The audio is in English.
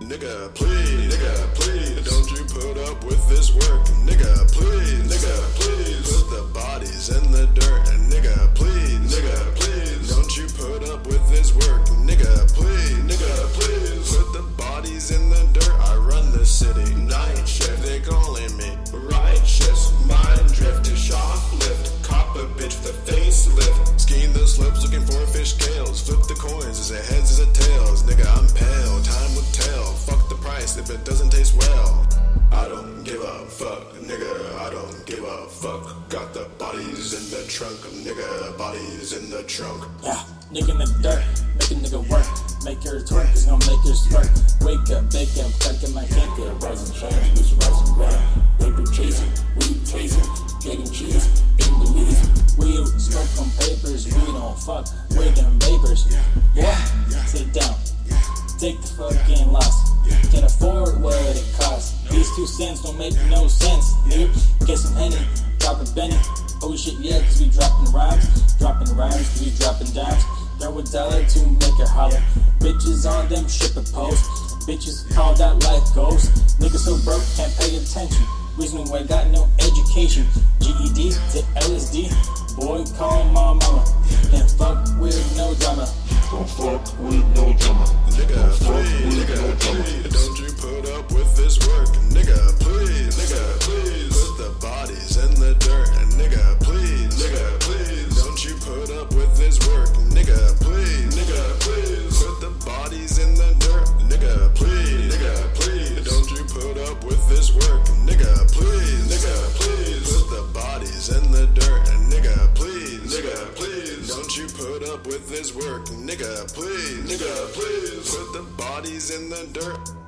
Nigga, please, don't you put up with this work. Nigga, please, put the bodies in the dirt. Nigga, please, don't you put up with this work. Nigga, please, put the bodies in the dirt. I run the city, night shift, they calling me righteous. Mind drift to shoplift, cop a bitch with a facelift. Skiing the slopes looking for fish scales. Flip the coins, is it heads, is it tails? Nigga, I'm pale, time will tell. Fuck the price if it doesn't taste well. I don't give a fuck, nigga, I don't give a fuck. Got the bodies in the trunk, nigga, bodies in the trunk. Yeah, nigga in the dirt, make a nigga work. Make her twerk, it's gonna make her smirk. Wake up, bake up, cracking my cake up. Rising shine, bitch, rising ground. Paper chasing, weed tasting, getting cheese, in the weed. We smoke on papers, we don't fuck, we're them vapors. Yeah, sit down, take the fucking loss. Can't afford what it costs. These 2 cents don't make no sense, dude. Get some Henny, drop a Benny. Oh shit, yeah, cause we dropping rhymes, cause we dropping dimes. Throw a dollar to make her holler. Bitches on them stripper posts. Bitches call that life goes. Niggas so broke, can't pay attention. Reason why I got no education. GED to LSD. Boy, call my mama. Can't fuck with no drama. Don't fuck with no drama. Nigga, please, don't you put up with this work. Nigga, please, put the bodies in the dirt. Nigga, please, don't you put up with this work. Nigga, please, put the bodies in the dirt. Nigga, please, don't you put up with this work. Nigga, please, put the bodies in the dirt. Nigga, please, don't you put up with this work. Nigga, please, put the bodies in the dirt.